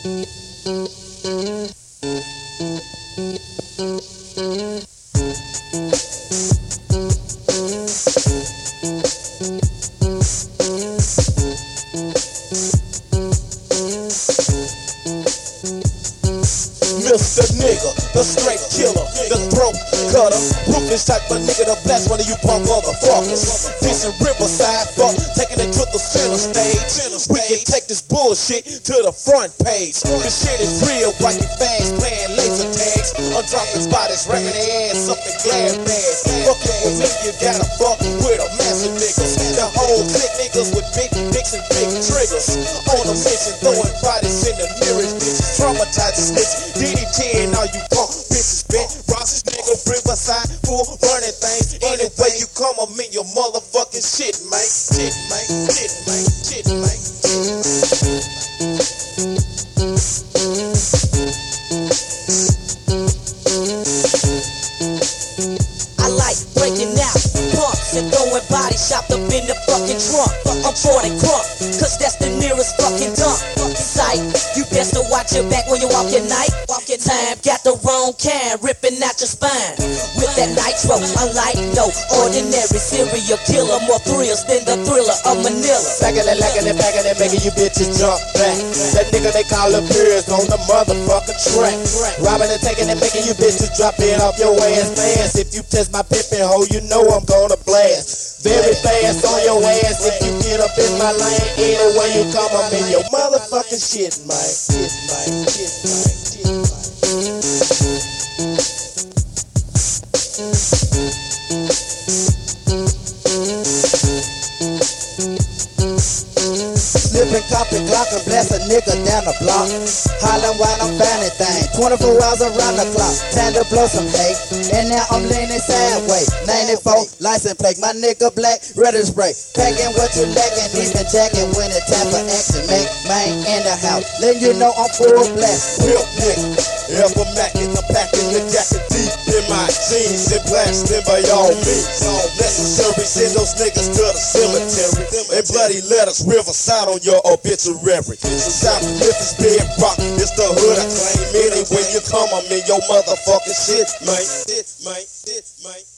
Mr. Nigga, the straight killer, the throat cutter, ruthless type of nigga, the blast one of you punk motherfuckers. Dissing Riverside, fuck, taking it to the center stage. We can take this bullshit to the front page. This shit is real, writing fast, playing laser tags. I'm dropping bodies, wrecking their ass up in glad bags. Fucking with me, you gotta fuck with a massive niggas. The whole clique niggas with big dicks and big triggers. On a mission, throwing bodies in the nearest bitches. Traumatizing snitches, DDT and all you punk bitches, bitch. Ross's nigga, Riverside, full running things. Anyway you come, I'm in your motherfucking shit, mate. Shit, mate. Shit, mate. Shit, mate. I like breaking out punks and throwing body shopped up in the fucking trunk. I'm 40 crunk, cause that's the nearest fucking dump. Sight, you best to watch your back when you walk your night. Walking time, got the wrong kind, ripping out your spine. With that nitro, unlike no ordinary serial killer. More thrills than the thriller of Manila. Lacking it, making you bitches jump back. That nigga they call a Pierce on the motherfucking track. Robbing and taking and making you bitches drop it off your ass fast. If you test my pippin' hoe, you know I'm gonna blast. Very fast on your ass if you get up in my lane. Anyway you come, I'm in your motherfucking shit, man. Shit, man. Shit, man. Shit, man. Slippin', coppin', clockin', blast a nigga down the block. Hollin' while I'm finding things, 24 hours around the clock. Time to blow some hay, and now I'm leaning sideways. 94, license plate, my nigga black, ready to spray. Packing what you lacking, even jacking when it's time for action. Make man in the house, letting you know I'm full blast. Real nigga, ever mackin', I'm packing the jacket deep in my jeans and blasting by all means. Necessary, send those niggas to the cemetery. And bloody letters, Riverside on your obituary. South Memphis, Bed Rock, it's the hood I claim. Anyway you come, I'm in your motherfucking shit, man. Shit, man. Shit, man.